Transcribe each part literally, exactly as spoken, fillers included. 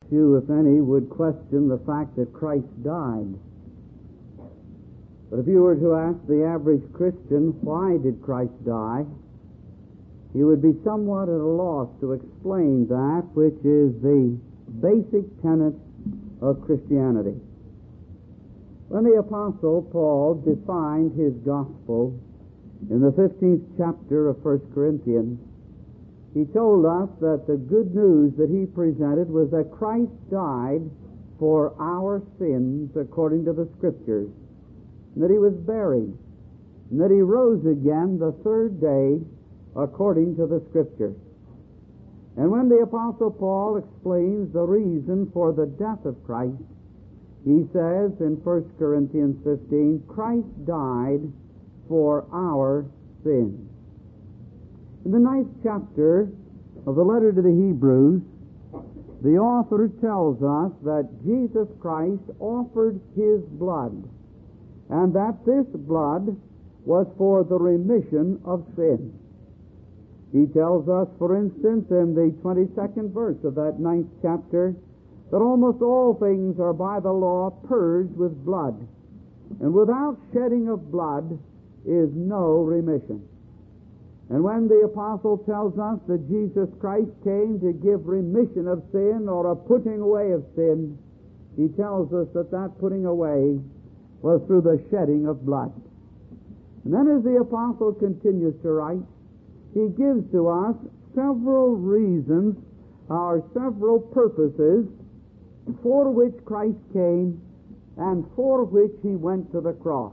Few, if any, would question the fact that Christ died. But if you were to ask the average Christian, why did Christ die? He would be somewhat at a loss to explain that which is the basic tenet of Christianity. When the Apostle Paul defined his gospel in the fifteenth chapter of First Corinthians, he told us that the good news that he presented was that Christ died for our sins according to the Scriptures, and that he was buried, and that he rose again the third day according to the Scriptures. And when the Apostle Paul explains the reason for the death of Christ, he says in First Corinthians fifteen, Christ died for our sins. In the ninth chapter of the letter to the Hebrews, the author tells us that Jesus Christ offered his blood, and that this blood was for the remission of sin. He tells us, for instance, in the twenty-second verse of that ninth chapter, that almost all things are by the law purged with blood, and without shedding of blood is no remission. And when the apostle tells us that Jesus Christ came to give remission of sin or a putting away of sin, he tells us that that putting away was through the shedding of blood. And then as the apostle continues to write, he gives to us several reasons or several purposes for which Christ came and for which he went to the cross.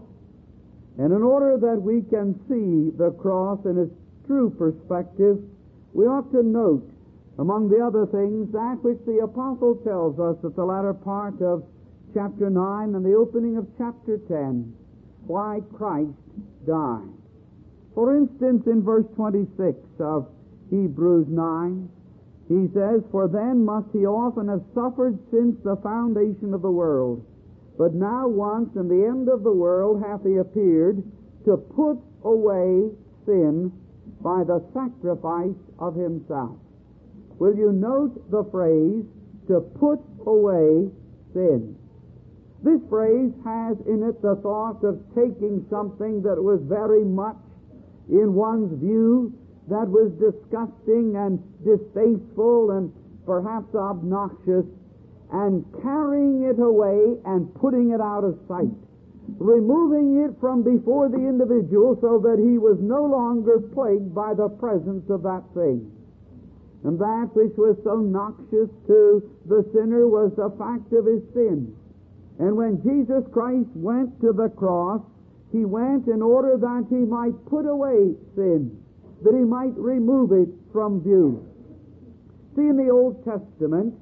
And in order that we can see the cross in its true perspective, we ought to note, among the other things, that which the apostle tells us at the latter part of chapter nine and the opening of chapter ten, why Christ died. For instance, in verse twenty-six of Hebrews nine, he says, For then must he often have suffered since the foundation of the world. But now once in the end of the world hath he appeared to put away sin by the sacrifice of himself. Will you note the phrase, to put away sin? This phrase has in it the thought of taking something that was very much in one's view, that was disgusting and distasteful and perhaps obnoxious, and carrying it away and putting it out of sight, removing it from before the individual so that he was no longer plagued by the presence of that thing. And that which was so noxious to the sinner was the fact of his sin. And when Jesus Christ went to the cross, he went in order that he might put away sin, that he might remove it from view. See, in the Old Testament,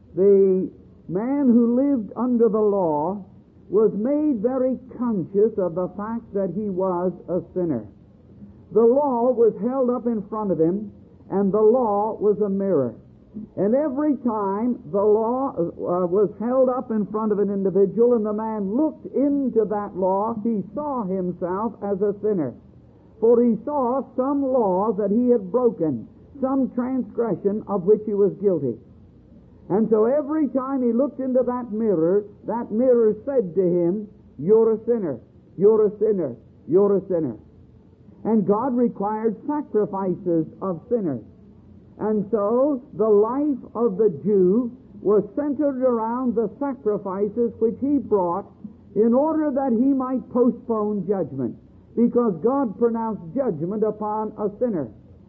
the man who lived under the law was made very conscious of the fact that he was a sinner. The law was held up in front of him, and the law was a mirror. And every time the law uh, was held up in front of an individual and the man looked into that law, he saw himself as a sinner. For he saw some law that he had broken, some transgression of which he was guilty. And so every time he looked into that mirror, that mirror said to him, You're a sinner, you're a sinner, you're a sinner. And God required sacrifices of sinners. And so the life of the Jew was centered around the sacrifices which he brought in order that he might postpone judgment, because God pronounced judgment upon a sinner.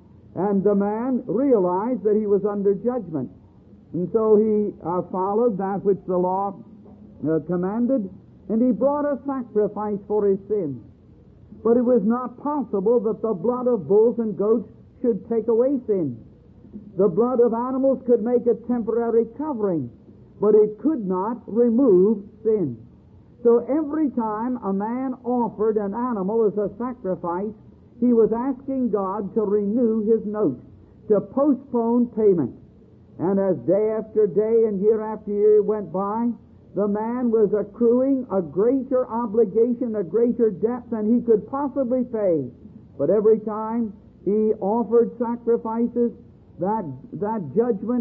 And the man realized that he was under judgment. And so he uh, followed that which the law uh, commanded, and he brought a sacrifice for his sins. But it was not possible that the blood of bulls and goats should take away sin. The blood of animals could make a temporary covering, but it could not remove sin. So every time a man offered an animal as a sacrifice, he was asking God to renew his note, to postpone payment. And as day after day and year after year went by, the man was accruing a greater obligation, a greater debt than he could possibly pay. But every time he offered sacrifices, that, that judgment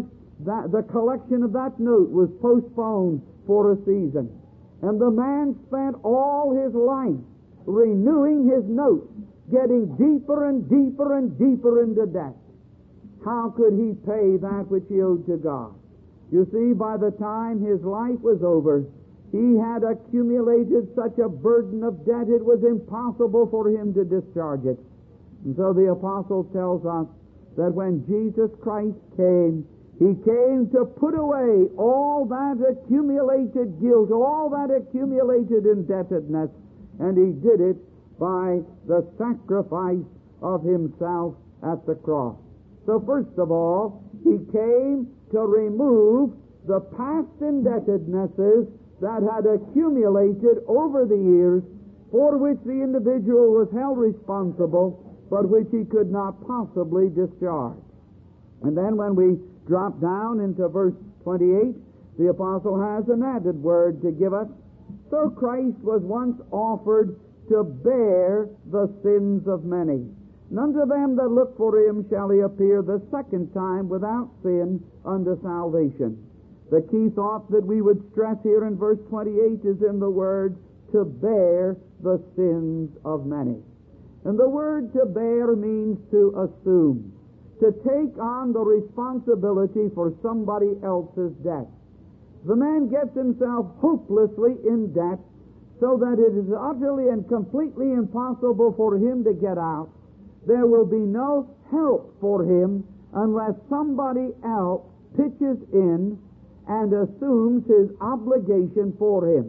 that the collection of that note was postponed for a season. And the man spent all his life renewing his note, getting deeper and deeper and deeper into debt. How could he pay that which he owed to God? You see, by the time his life was over, he had accumulated such a burden of debt it was impossible for him to discharge it. And so the apostle tells us that when Jesus Christ came, he came to put away all that accumulated guilt, all that accumulated indebtedness, and he did it by the sacrifice of himself at the cross. So first of all, he came to remove the past indebtednesses that had accumulated over the years, for which the individual was held responsible, but which he could not possibly discharge. And then when we drop down into verse twenty-eight, the apostle has an added word to give us. So Christ was once offered to bear the sins of many. And unto them that look for him shall he appear the second time without sin unto salvation. The key thought that we would stress here in verse twenty-eight is in the word to bear the sins of many. And the word to bear means to assume, to take on the responsibility for somebody else's debt. The man gets himself hopelessly in debt so that it is utterly and completely impossible for him to get out. There will be no help for him unless somebody else pitches in and assumes his obligation for him.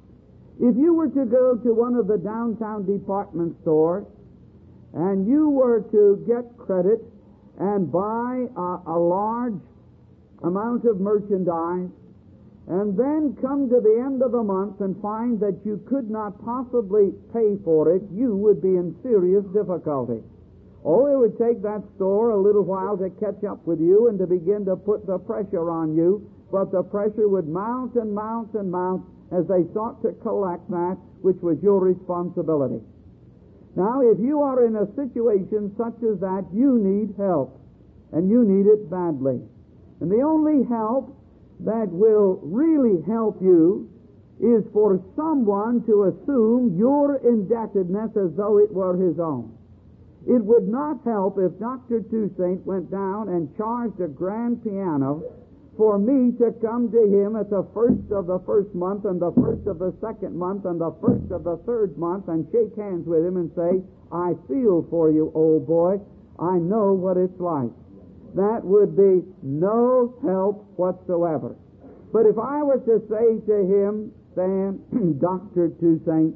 If you were to go to one of the downtown department stores and you were to get credit and buy a, a large amount of merchandise, and then come to the end of the month and find that you could not possibly pay for it, you would be in serious difficulty. Oh, it would take that store a little while to catch up with you and to begin to put the pressure on you, but the pressure would mount and mount and mount as they sought to collect that which was your responsibility. Now, if you are in a situation such as that, you need help, and you need it badly. And the only help that will really help you is for someone to assume your indebtedness as though it were his own. It would not help if Doctor Toussaint went down and charged a grand piano for me to come to him at the first of the first month and the first of the second month and the first of the third month and shake hands with him and say, I feel for you, old boy. I know what it's like. That would be no help whatsoever. But if I were to say to him, Sam, Doctor Toussaint,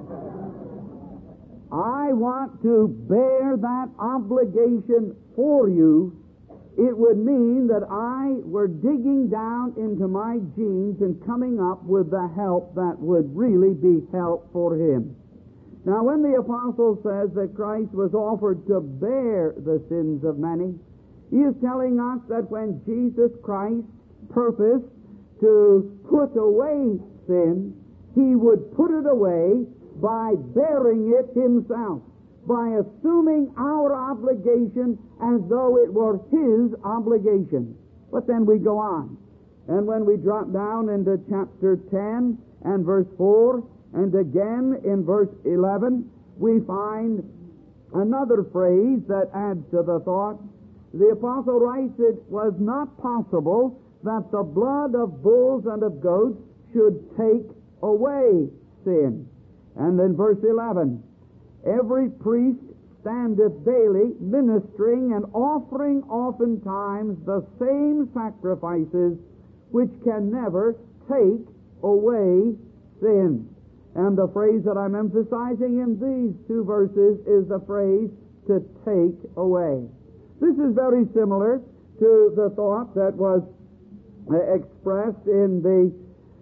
I want to bear that obligation for you, it would mean that I were digging down into my genes and coming up with the help that would really be help for him. Now, when the apostle says that Christ was offered to bear the sins of many, he is telling us that when Jesus Christ purposed to put away sin, he would put it away by bearing it himself, by assuming our obligation as though it were his obligation. But then we go on. And when we drop down into chapter ten and verse four, and again in verse eleven, we find another phrase that adds to the thought. The apostle writes, it was not possible that the blood of bulls and of goats should take away sin. And in verse eleven, every priest standeth daily ministering and offering oftentimes the same sacrifices which can never take away sin. And the phrase that I'm emphasizing in these two verses is the phrase to take away. This is very similar to the thought that was expressed in the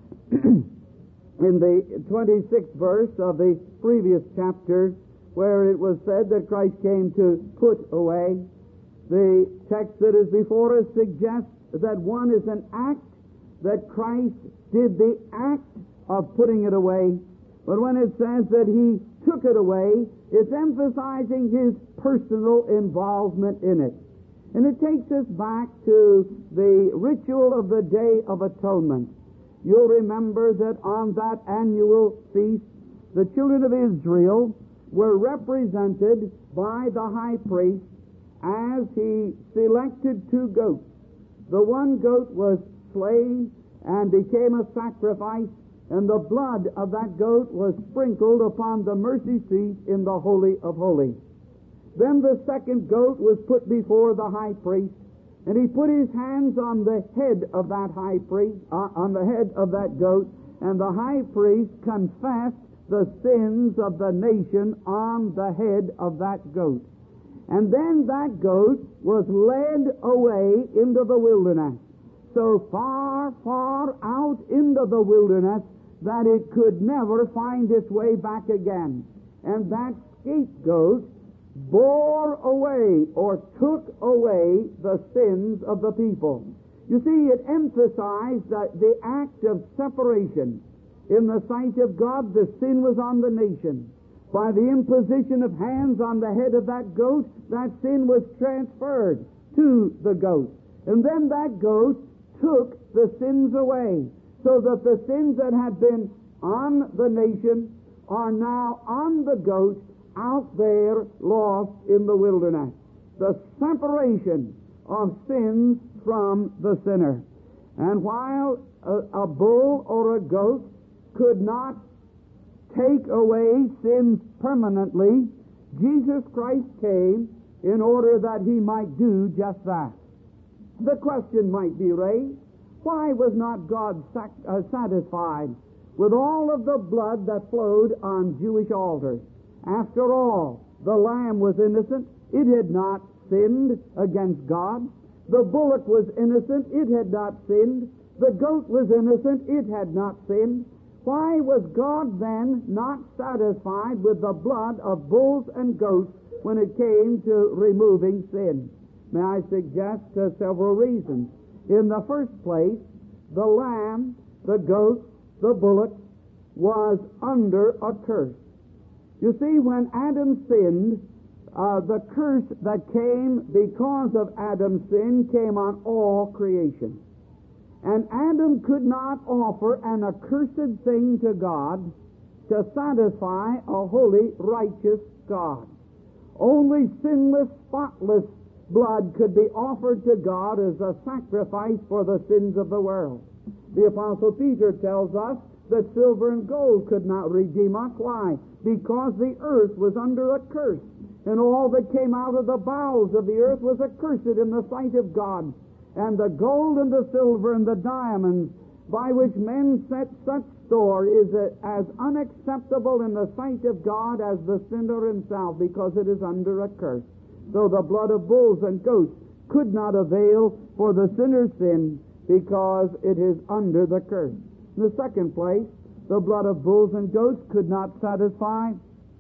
in the twenty-sixth verse of the previous chapter, where it was said that Christ came to put away. The text that is before us suggests that one is an act, that Christ did the act of putting it away. But when it says that he took it away, it's emphasizing his personal involvement in it. And it takes us back to the ritual of the Day of Atonement. You'll remember that on that annual feast, the children of Israel were represented by the high priest as he selected two goats. The one goat was slain and became a sacrifice, and the blood of that goat was sprinkled upon the mercy seat in the Holy of Holies. Then the second goat was put before the high priest, and he put his hands on the head of that high priest, uh, on the head of that goat, and the high priest confessed the sins of the nation on the head of that goat. And then that goat was led away into the wilderness, so far, far out into the wilderness that it could never find its way back again. And that scapegoat bore away or took away the sins of the people. You see, it emphasized that the act of separation. In the sight of God, the sin was on the nation. By the imposition of hands on the head of that goat, that sin was transferred to the goat. And then that goat took the sins away, so that the sins that had been on the nation are now on the goat out there lost in the wilderness. The separation of sins from the sinner. And while a, a bull or a goat could not take away sins permanently, Jesus Christ came in order that he might do just that. The question might be raised, why was not God sac- uh, satisfied with all of the blood that flowed on Jewish altars? After all, the lamb was innocent. It had not sinned against God. The bullock was innocent. It had not sinned. The goat was innocent. It had not sinned. Why was God then not satisfied with the blood of bulls and goats when it came to removing sin? May I suggest uh, several reasons. In the first place, the lamb, the goat, the bullock was under a curse. You see, when Adam sinned, uh, the curse that came because of Adam's sin came on all creation. And Adam could not offer an accursed thing to God to satisfy a holy, righteous God. Only sinless, spotless blood could be offered to God as a sacrifice for the sins of the world. The Apostle Peter tells us that silver and gold could not redeem us. Why? Because the earth was under a curse, and all that came out of the bowels of the earth was accursed in the sight of God. And the gold and the silver and the diamonds by which men set such store is a, as unacceptable in the sight of God as the sinner himself, because it is under a curse. So the blood of bulls and goats could not avail for the sinner's sin, because it is under the curse. In the second place, the blood of bulls and goats could not satisfy,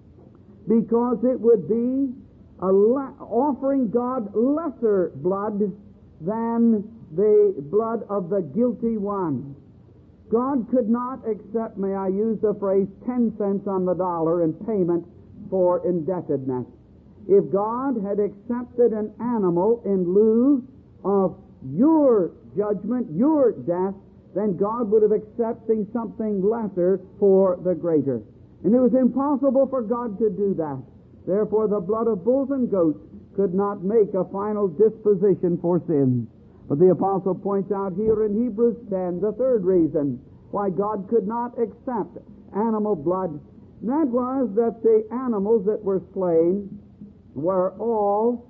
because it would be a le- offering God lesser blood than the blood of the guilty one. God could not accept, may I use the phrase, ten cents on the dollar in payment for indebtedness. If God had accepted an animal in lieu of your judgment, your death, then God would have accepted something lesser for the greater. And it was impossible for God to do that. Therefore, the blood of bulls and goats could not make a final disposition for sin. But the apostle points out here in Hebrews ten the third reason why God could not accept animal blood. And that was that the animals that were slain were all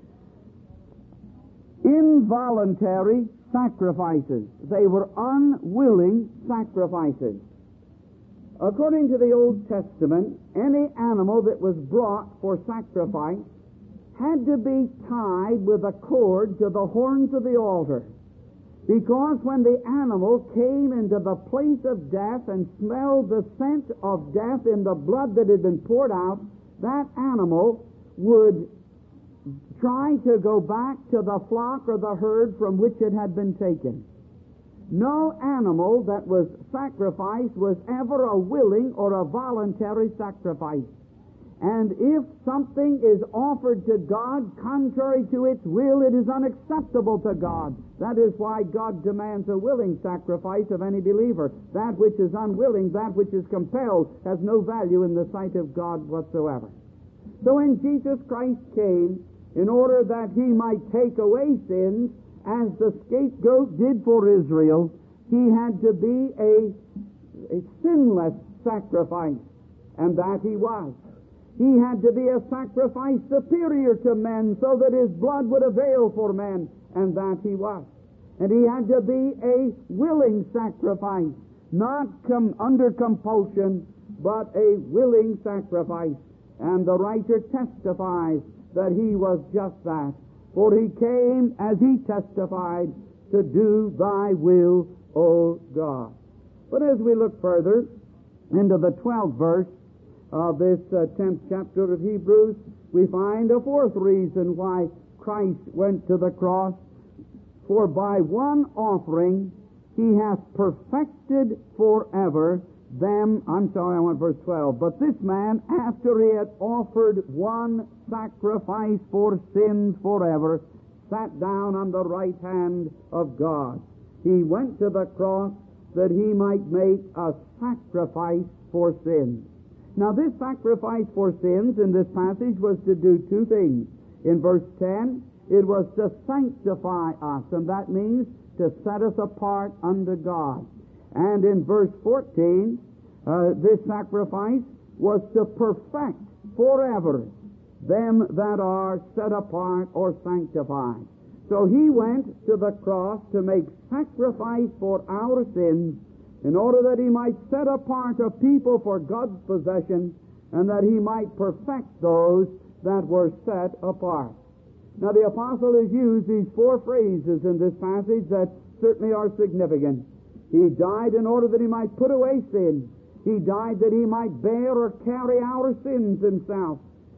involuntary sacrifices. They were unwilling sacrifices. According to the Old Testament, any animal that was brought for sacrifice had to be tied with a cord to the horns of the altar, because when the animal came into the place of death and smelled the scent of death in the blood that had been poured out, that animal would try to go back to the flock or the herd from which it had been taken. No animal that was sacrificed was ever a willing or a voluntary sacrifice. And if something is offered to God contrary to its will, it is unacceptable to God. That is why God demands a willing sacrifice of any believer. That which is unwilling, that which is compelled, has no value in the sight of God whatsoever. So when Jesus Christ came, in order that He might take away sins, as the scapegoat did for Israel, He had to be a, a sinless sacrifice, and that He was. He had to be a sacrifice superior to men so that His blood would avail for men, and that He was. And He had to be a willing sacrifice, not com- under compulsion, but a willing sacrifice. And the writer testifies that He was just that. For He came, as He testified, to do Thy will, O God. But as we look further into the twelfth verse of this uh, tenth chapter of Hebrews, we find a fourth reason why Christ went to the cross. For by one offering He hath perfected forever them, I'm sorry, I want verse twelve, but this man, after he had offered one sacrifice for sins forever, sat down on the right hand of God. He went to the cross that He might make a sacrifice for sins. Now this sacrifice for sins in this passage was to do two things. In verse ten, it was to sanctify us, and that means to set us apart unto God. And in verse fourteen, uh, this sacrifice was to perfect forever them that are set apart or sanctified. So He went to the cross to make sacrifice for our sins, in order that He might set apart a people for God's possession, and that He might perfect those that were set apart. Now the apostle has used these four phrases in this passage that certainly are significant. He died in order that He might put away sin. He died that He might bear or carry our sins Himself.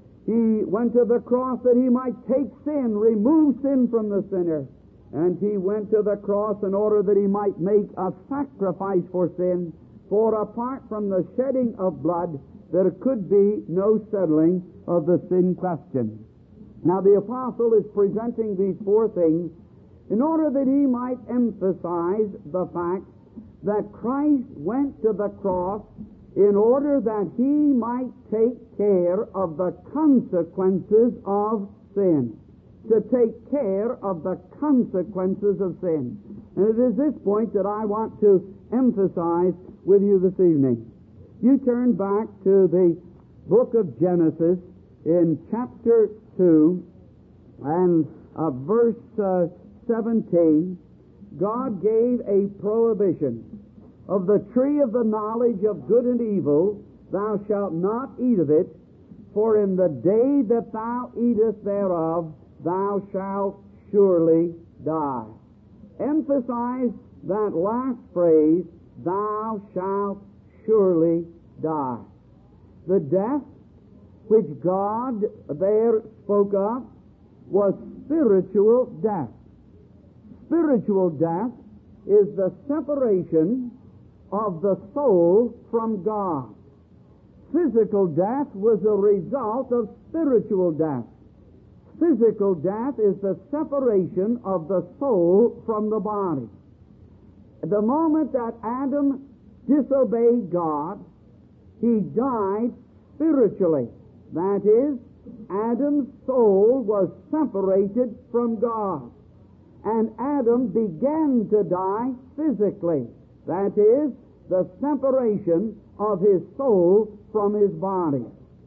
He went to the cross that He might take sin, remove sin from the sinner. And He went to the cross in order that He might make a sacrifice for sin, for apart from the shedding of blood, there could be no settling of the sin question. Now the apostle is presenting these four things in order that he might emphasize the fact that Christ went to the cross in order that He might take care of the consequences of sin. To take care of the consequences of sin. And it is this point that I want to emphasize with you this evening. You turn back to the book of Genesis in chapter two and uh, verse uh, seventeen. God gave a prohibition. Of the tree of the knowledge of good and evil, thou shalt not eat of it, for in the day that thou eatest thereof, thou shalt surely die. Emphasize that last phrase, thou shalt surely die. The death which God there spoke of was spiritual death. Spiritual death is the separation of the soul from God. Physical death was a result of spiritual death. Physical death is the separation of the soul from the body. The moment that Adam disobeyed God, he died spiritually. That is, Adam's soul was separated from God. And Adam began to die physically. That is, the separation of his soul from his body.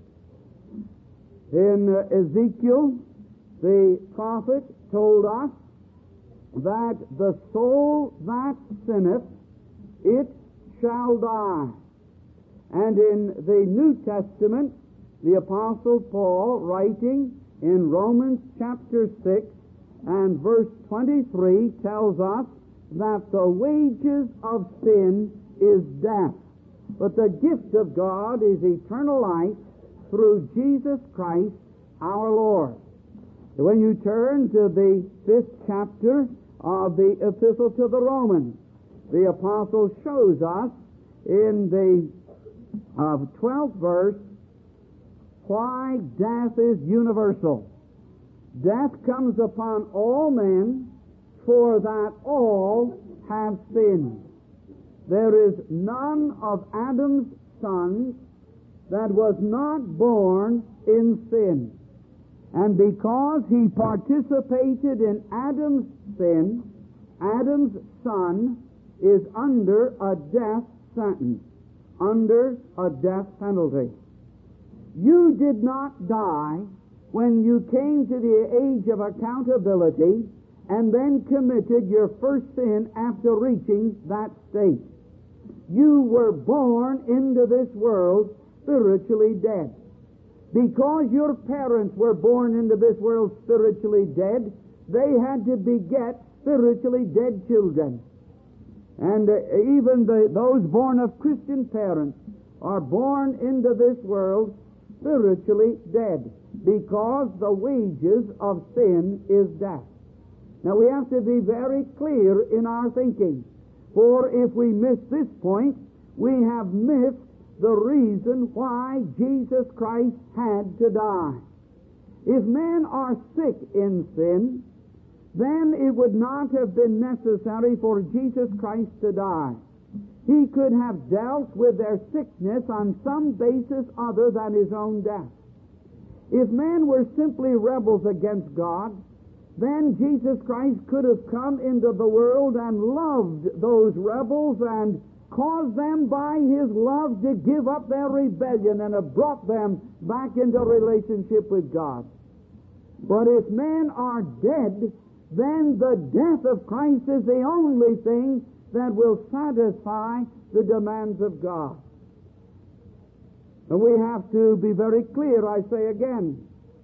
In Ezekiel, the prophet told us that the soul that sinneth, it shall die. And in the New Testament, the Apostle Paul, writing in Romans chapter six and verse twenty-three, tells us that the wages of sin is death, but the gift of God is eternal life through Jesus Christ our Lord. When you turn to the fifth chapter of the Epistle to the Romans, the Apostle shows us in the uh, twelfth verse why death is universal. Death comes upon all men, for that all have sinned. There is none of Adam's sons that was not born in sin. And because he participated in Adam's sin, Adam's son is under a death sentence, under a death penalty. You did not die when you came to the age of accountability and then committed your first sin after reaching that state. You were born into this world spiritually dead. Because your parents were born into this world spiritually dead, they had to beget spiritually dead children. And uh, even the, those born of Christian parents are born into this world spiritually dead, because the wages of sin is death. Now we have to be very clear in our thinking, for if we miss this point, we have missed the reason why Jesus Christ had to die. If men are sick in sin, then it would not have been necessary for Jesus Christ to die. He could have dealt with their sickness on some basis other than his own death. If men were simply rebels against God, then Jesus Christ could have come into the world and loved those rebels and caused them by his love to give up their rebellion and have brought them back into relationship with God. But if men are dead, then the death of Christ is the only thing that will satisfy the demands of God. And we have to be very clear, I say again,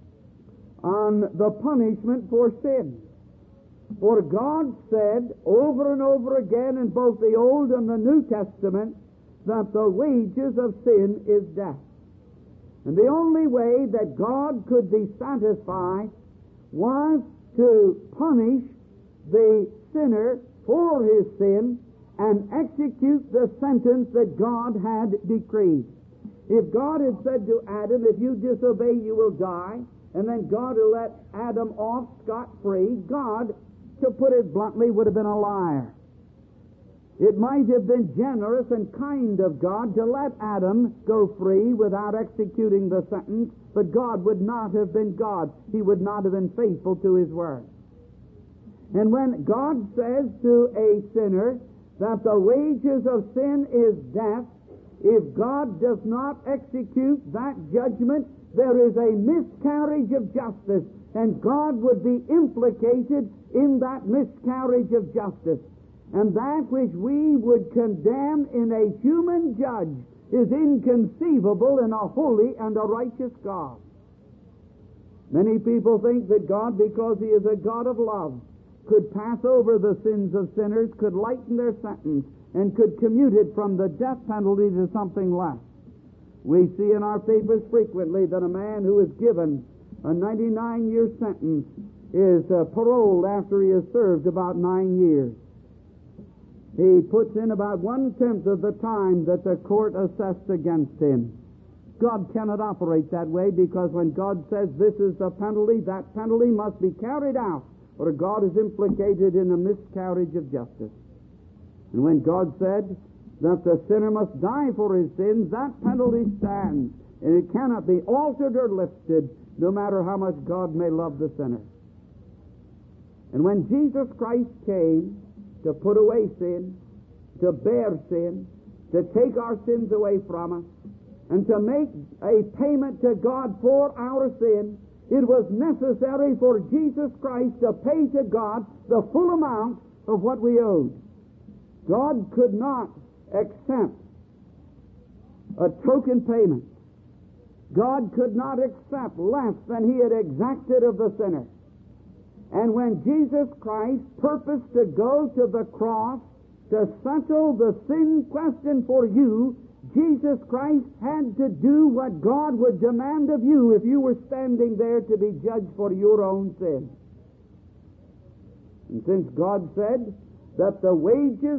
on the punishment for sin. For God said over and over again in both the Old and the New Testament that the wages of sin is death. And the only way that God could be satisfied was to punish the sinner for his sin and execute the sentence that God had decreed. If God had said to Adam, if you disobey, you will die, and then God had let Adam off scot-free, God, to put it bluntly, would have been a liar. It might have been generous and kind of God to let Adam go free without executing the sentence, but God would not have been God. He would not have been faithful to his word. And when God says to a sinner that the wages of sin is death, if God does not execute that judgment, there is a miscarriage of justice, and God would be implicated in that miscarriage of justice. And that which we would condemn in a human judge is inconceivable in a holy and a righteous God. Many people think that God, because he is a God of love, could pass over the sins of sinners, could lighten their sentence, and could commute it from the death penalty to something less. We see in our papers frequently that a man who is given a ninety-nine year sentence is uh, paroled after he has served about nine years. He puts in about one-tenth of the time that the court assessed against him. God cannot operate that way, because when God says this is the penalty, that penalty must be carried out, or God is implicated in a miscarriage of justice. And when God said that the sinner must die for his sins, that penalty stands, and it cannot be altered or lifted, no matter how much God may love the sinner. And when Jesus Christ came to put away sin, to bear sin, to take our sins away from us, and to make a payment to God for our sin, it was necessary for Jesus Christ to pay to God the full amount of what we owed. God could not accept a token payment. God could not accept less than he had exacted of the sinner. And when Jesus Christ purposed to go to the cross to settle the sin question for you, Jesus Christ had to do what God would demand of you if you were standing there to be judged for your own sin. And since God said that the wages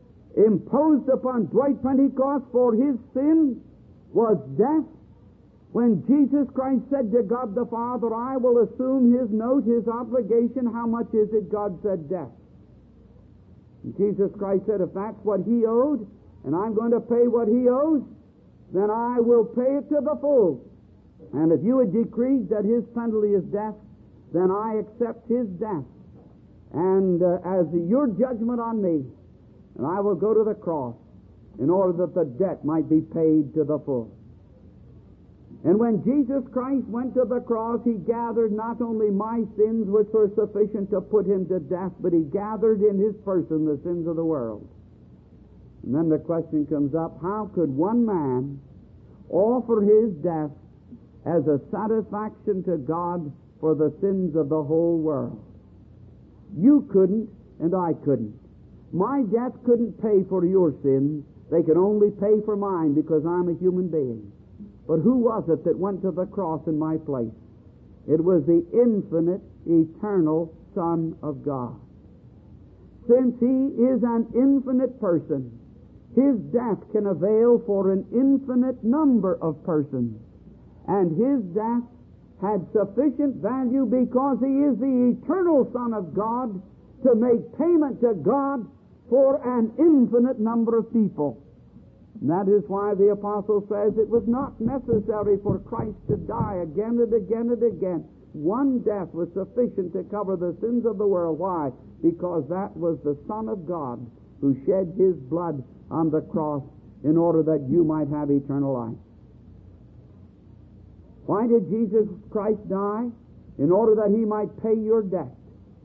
imposed upon Dwight Pentecost for his sin was death, When Jesus Christ said to God the Father, I will assume His note, His obligation, how much is it? God said, death. And Jesus Christ said, if that's what He owed, and I'm going to pay what He owes, then I will pay it to the full. And if you had decreed that His penalty is death, then I accept His death. And uh, as your judgment on me, and I will go to the cross in order that the debt might be paid to the full. And when Jesus Christ went to the cross, He gathered not only my sins, which were sufficient to put Him to death, but He gathered in His person the sins of the world. And then the question comes up, how could one man offer his death as a satisfaction to God for the sins of the whole world? You couldn't, and I couldn't. My death couldn't pay for your sins. They could only pay for mine because I'm a human being. But who was it that went to the cross in my place? It was the infinite, eternal Son of God. Since He is an infinite person, His death can avail for an infinite number of persons. And His death had sufficient value because He is the eternal Son of God to make payment to God for an infinite number of people. And that is why the apostle says it was not necessary for Christ to die again and again and again. One death was sufficient to cover the sins of the world. Why? Because that was the Son of God who shed His blood on the cross in order that you might have eternal life. Why did Jesus Christ die? In order that He might pay your debt.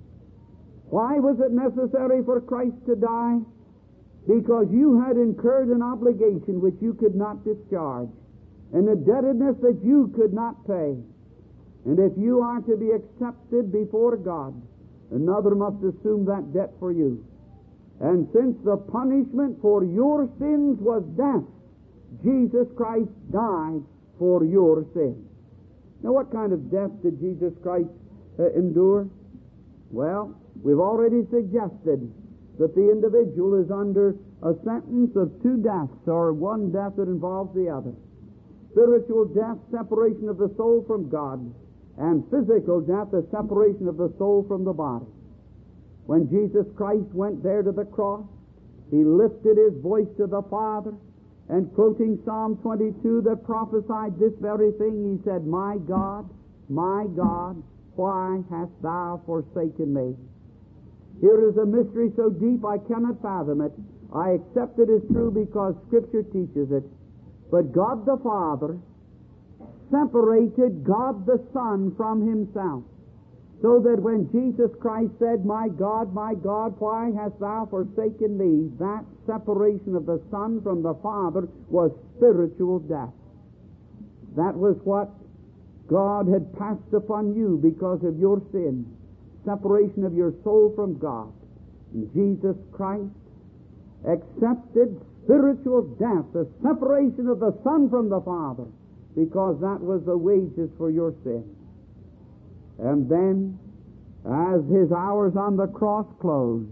Why was it necessary for Christ to die? Because you had incurred an obligation which you could not discharge, an indebtedness that you could not pay. And if you are to be accepted before God, another must assume that debt for you. And since the punishment for your sins was death, Jesus Christ died for your sins. Now, what kind of death did Jesus Christ uh, endure? Well, we've already suggested that the individual is under a sentence of two deaths, or one death that involves the other. Spiritual death, separation of the soul from God, and physical death, the separation of the soul from the body. When Jesus Christ went there to the cross, He lifted His voice to the Father, and quoting Psalm twenty-two that prophesied this very thing, He said, My God, my God, why hast Thou forsaken me? Here is a mystery so deep I cannot fathom it. I accept it as true because Scripture teaches it. But God the Father separated God the Son from Himself, so that when Jesus Christ said, My God, my God, why hast Thou forsaken me? That separation of the Son from the Father was spiritual death. That was what God had passed upon you because of your sin. Separation of your soul from God. And Jesus Christ accepted spiritual death, the separation of the Son from the Father, because that was the wages for your sin. And then, as His hours on the cross closed,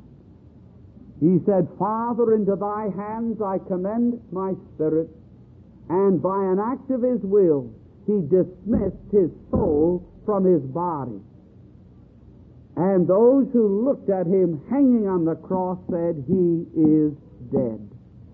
He said, Father, into Thy hands I commend my spirit. And by an act of His will, He dismissed His soul from His body. And those who looked at Him hanging on the cross said, He is dead.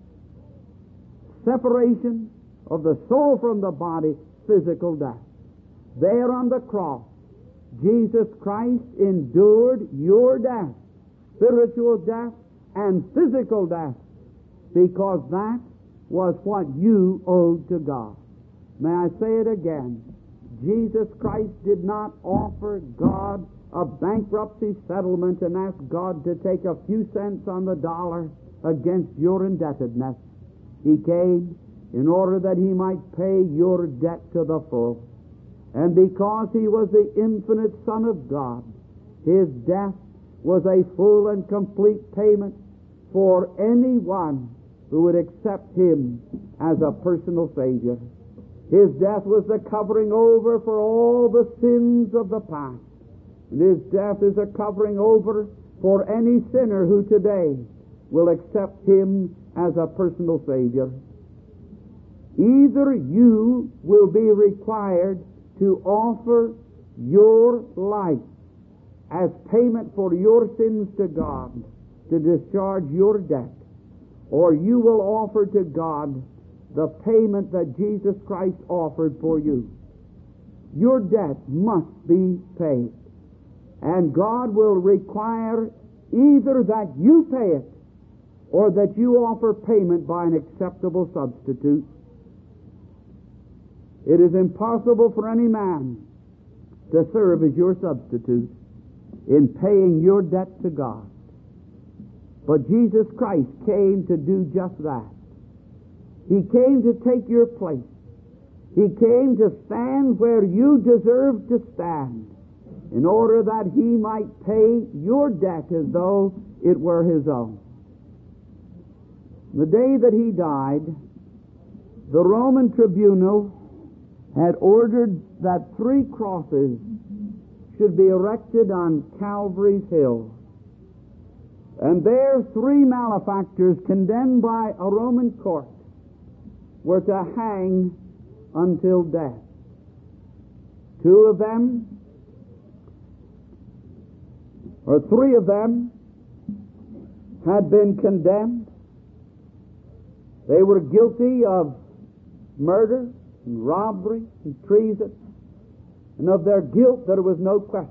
Separation of the soul from the body, physical death. There on the cross, Jesus Christ endured your death, spiritual death and physical death, because that was what you owed to God. May I say it again? Jesus Christ did not offer God a bankruptcy settlement and ask God to take a few cents on the dollar against your indebtedness. He came in order that He might pay your debt to the full. And because He was the infinite Son of God, His death was a full and complete payment for anyone who would accept Him as a personal Savior. His death was the covering over for all the sins of the past. And His death is a covering over for any sinner who today will accept Him as a personal Savior. either you will be required to offer your life as payment for your sins to God, to discharge your debt, or you will offer to God the payment that Jesus Christ offered for you. Your debt must be paid, and God will require either that you pay it or that you offer payment by an acceptable substitute. It is impossible for any man to serve as your substitute in paying your debt to God. But Jesus Christ came to do just that. He came to take your place. He came to stand where you deserve to stand, in order that He might pay your debt as though it were His own. The day that He died, the Roman tribunal had ordered that three crosses should be erected on Calvary's hill. And there three malefactors condemned by a Roman court were to hang until death. Two of them, or three of them, had been condemned. They were guilty of murder and robbery and treason, and of their guilt there was no question.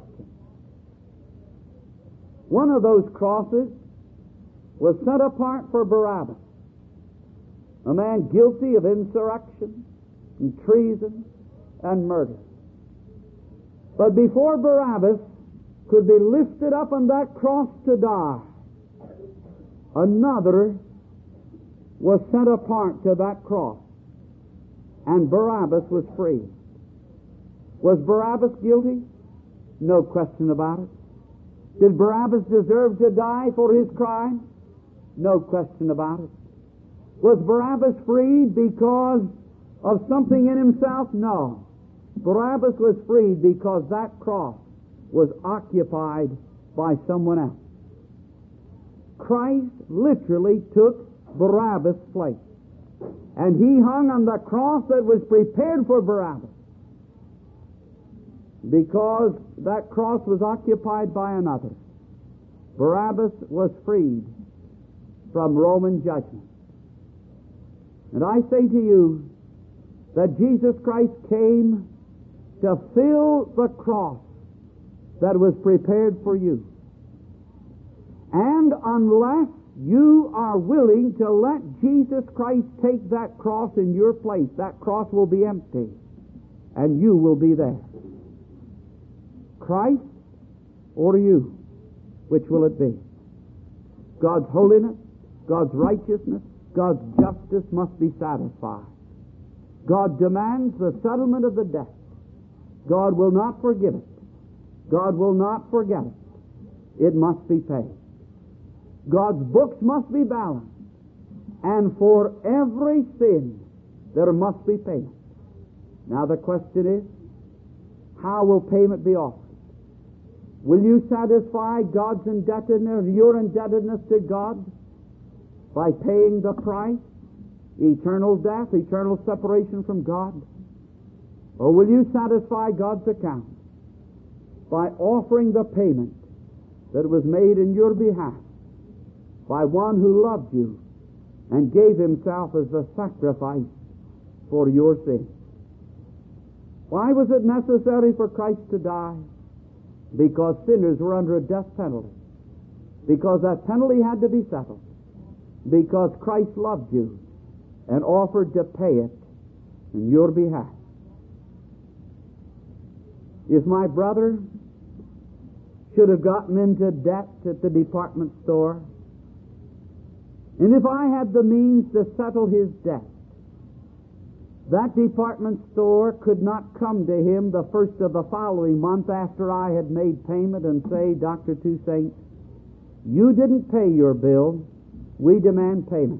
One of those crosses was set apart for Barabbas, a man guilty of insurrection and treason and murder. But before Barabbas could be lifted up on that cross to die, another was set apart to that cross, and Barabbas was free. Was Barabbas guilty? No question about it. Did Barabbas deserve to die for his crime? No question about it. Was Barabbas freed because of something in himself? No. Barabbas was freed because that cross was occupied by someone else. Christ literally took Barabbas' place, and He hung on the cross that was prepared for Barabbas, because that cross was occupied by another. Barabbas was freed from Roman judgment. And I say to you that Jesus Christ came to fill the cross that was prepared for you. And unless you are willing to let Jesus Christ take that cross in your place, that cross will be empty, and you will be there. Christ or you? Which will it be? God's holiness, God's righteousness, God's justice must be satisfied. God demands the settlement of the debt. God will not forgive it. God will not forget it. It must be paid. God's books must be balanced, and for every sin there must be payment. Now the question is, how will payment be offered? Will you satisfy God's indebtedness, your indebtedness to God, by paying the price, eternal death, eternal separation from God? Or will you satisfy God's account by offering the payment that was made in your behalf by one who loved you and gave Himself as the sacrifice for your sins? Why was it necessary for Christ to die? Because sinners were under a death penalty. Because that penalty had to be settled. Because Christ loved you and offered to pay it in your behalf. If my brother should have gotten into debt at the department store, and if I had the means to settle his debt, that department store could not come to him the first of the following month after I had made payment and say, Doctor Toussaint, you didn't pay your bill, we demand payment.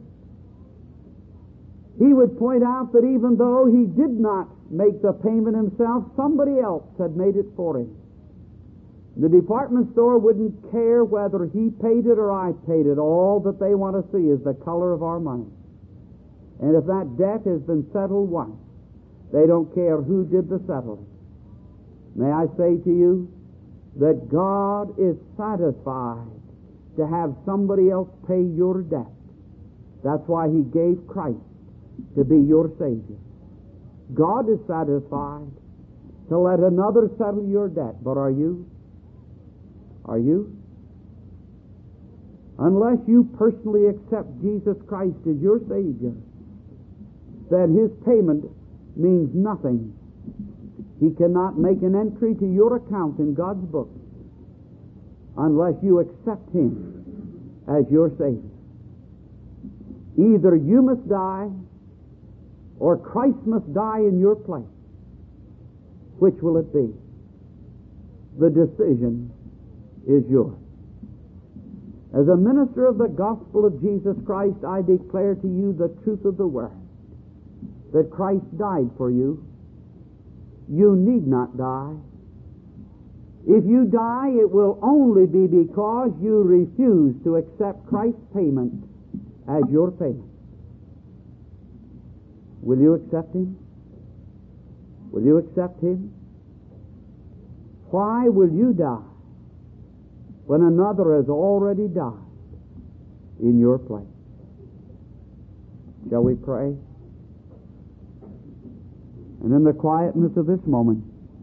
He would point out that even though he did not make the payment himself, somebody else had made it for him. The department store wouldn't care whether he paid it or I paid it. All that they want to see is the color of our money. And if that debt has been settled once, they don't care who did the settling. May I say to you that God is satisfied to have somebody else pay your debt. That's why He gave Christ to be your Savior. God is satisfied to let another settle your debt. But are you? Are you? Unless you personally accept Jesus Christ as your Savior, that His payment means nothing. He cannot make an entry to your account in God's book unless you accept Him as your Savior. Either you must die or Christ must die in your place. Which will it be? The decision is yours. As a minister of the gospel of Jesus Christ, I declare to you the truth of the word, that Christ died for you. You need not die. If you die, it will only be because you refuse to accept Christ's payment as your payment. Will you accept Him? Will you accept Him? Why will you die when another has already died in your place? Shall we pray? And in the quietness of this moment,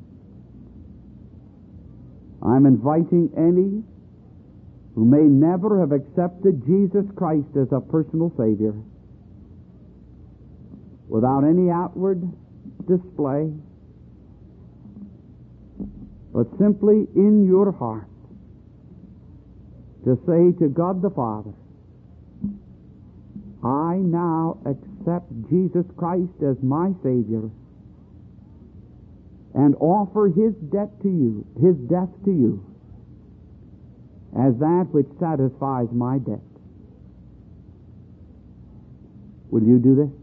I'm inviting any who may never have accepted Jesus Christ as a personal Savior, without any outward display, but simply in your heart, to say to God the Father, I now accept Jesus Christ as my Savior, and offer His debt to you, His death to you, as that which satisfies my debt. Will you do this?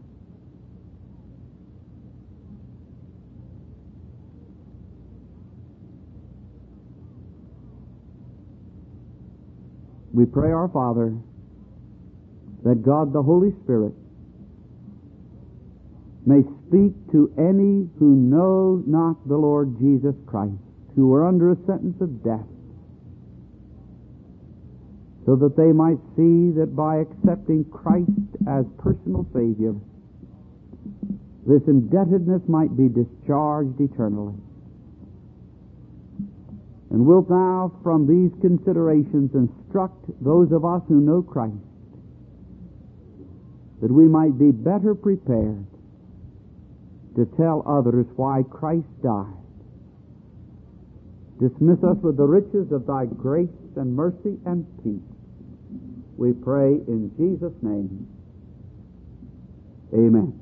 We pray, our Father, that God the Holy Spirit may speak to any who know not the Lord Jesus Christ, who are under a sentence of death, so that they might see that by accepting Christ as personal Savior, this indebtedness might be discharged eternally. And wilt Thou, from these considerations, instruct those of us who know Christ, that we might be better prepared to tell others why Christ died. Dismiss us with the riches of Thy grace and mercy and peace. We pray in Jesus' name. Amen.